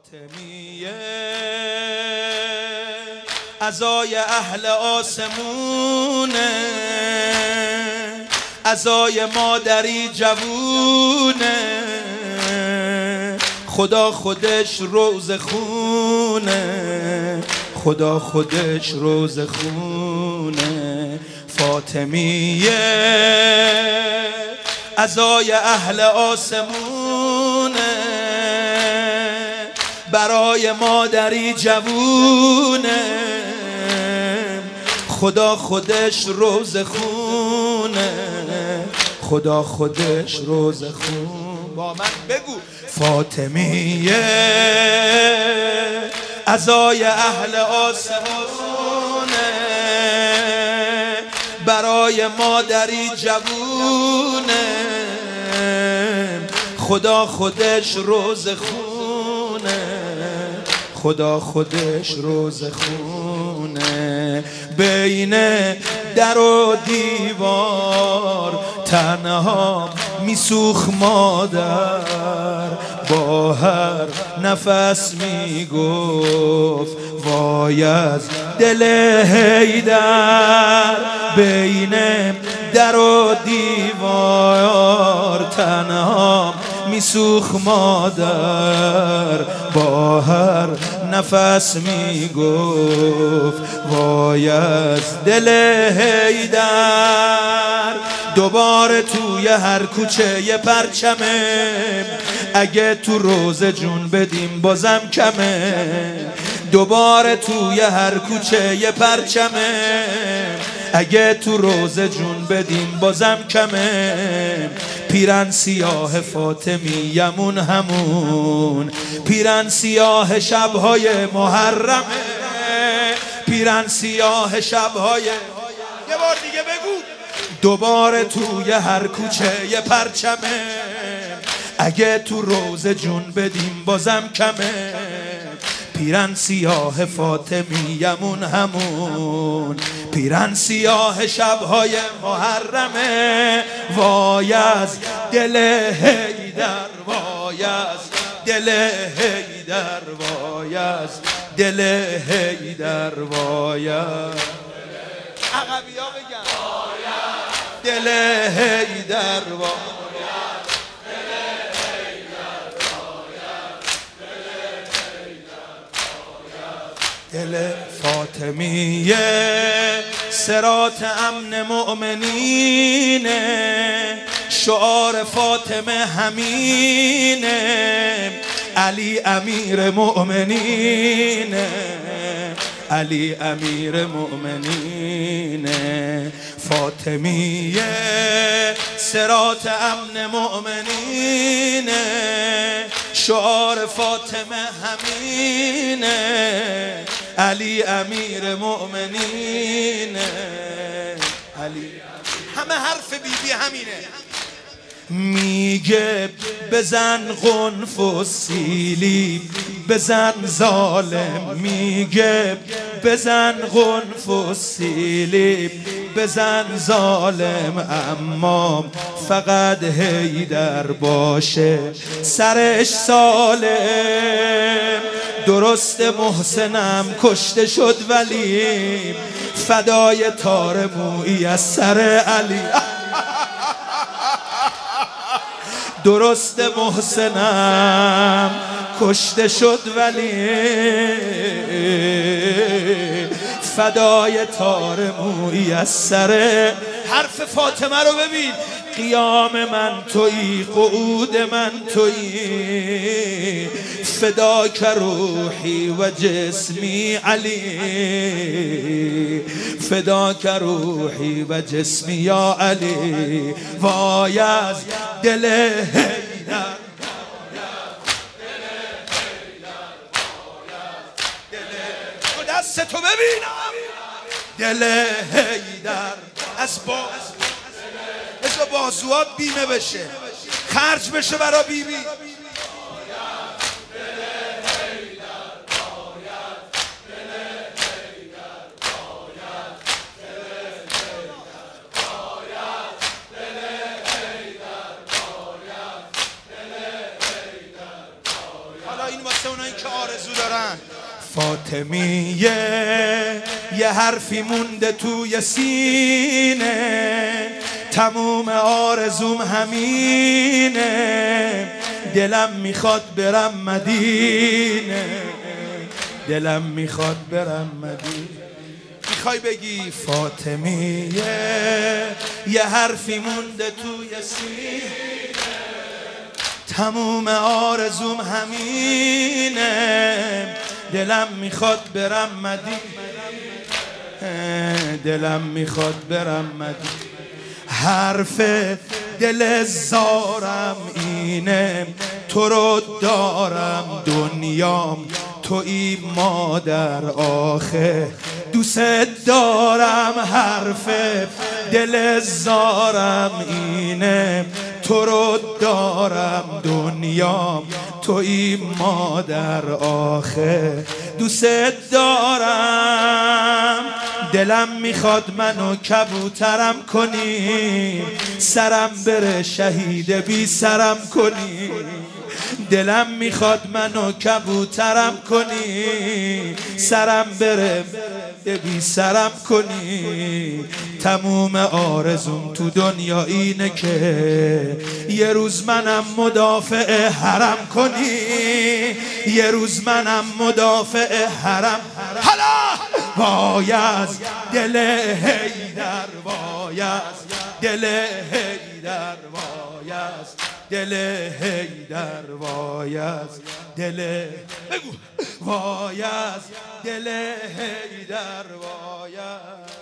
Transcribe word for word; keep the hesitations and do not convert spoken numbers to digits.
فاطمیه عزای اهل آسمونه، عزای مادری جوونه، خدا خودش روز خونه، خدا خودش روز خونه. فاطمیه عزای اهل آسمونه، برای مادری جوونه، خدا خودش روز خونه، خدا خودش روز خون. با من بگو فاطمیه عزای اهل آسمونه، برای مادری جوونه، خدا خودش روز خونه، خدا خودش روز خونه. بین در و دیوار تنها میسوخ مادر، با هر نفس میگفت وای از دل حیدر. بین در و دیوار تنها میسوخ مادر، با هر نفس میگفت وای از دل حیدر. دوباره توی هر کوچه یه پرچمه، اگه تو روز جون بدیم بازم کمه. دوباره توی هر کوچه یه پرچمه، اگه تو روز جون بدیم بازم کمه. پیرن سیاه فاطمیمون همون، پیرن سیاه شبهای محرمه، پیرن سیاه شبهای. یه بار دیگه بگو. دوباره توی هر کوچه یه پرچمه، اگه تو روز جون بدیم بازم کمه. پیرن سیاه فاطمیمون همون، پیرن سیاه شبهای محرمه. وای از دل حیدر، وای از دل حیدر، وای از دل حیدر، وای از عقبیا بگم دل حیدر، وای دل فاطمیه. صراط امن مؤمنینه، شعار فاطمه همینه. علی امیر مؤمنینه، علی امیر مؤمنینه. فاطمیه صراط امن مؤمنینه، شعار فاطمه همینه. علی امیر مؤمنینه، علی. همه حرف بی بی همینه. میگه بزن قنف و سیلی، بزن ظالم. میگه بزن قنف و سیلی، بزن ظالم. اما فقط حیدر باشه سرش سالم. درست محسنم کشته شد ولی فدای تار مویی از سر علی. درست محسنم کشته شد ولی فدای تار مویی از سر. حرف فاطمه رو ببین. قیام من تویی، قعود من تویی، فداک روحی و جسمی علی، فداک روحی و جسمی یا علی. وای از دل حیدر، دستتو ببینم. دل حیدر از باز مثل بازوات بیمه بشه، خرج بشه برا بی بی. حالا این واسه اونایی که آرزو دارن. فاطمیه یه حرفی مونده توی سینه، تموم آرزوم همینه، دلم میخواد برم مدینه، دلم میخواد برم مدینه. میخوای بگی فاطمیه یه حرفی مونده توی سینه، تموم آرزوم همینه، دلم میخواد برم مدینه، دلم میخواد برم مدینه. حرف دل زارم اینه، تو رو دارم دنیام تویی مادر، آخه دوست دارم. حرف دل زارم اینه، تو رو دارم دنیام تویی مادر، آخه دوست دارم. دلم میخواد منو کبوترم کنی، سرم بره شهید بی سرم کنی. دلم میخواد منو کبوترم کنی، سرم بره بی سرم کنی. تموم آرزوم تو دنیا اینه که یه روز منم مدافع حرم کنی، یه روز منم مدافع حرم. حالا وای از دل حیدر، وای از دل حیدر، وای از دل حیدر، وای از دل بگو، وای از دل حیدر، وای از